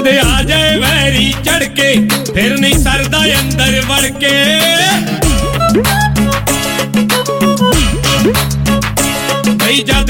जद आ जाए वैरी चढ़ के फिर नहीं सरदा अंदर वड़ के। जद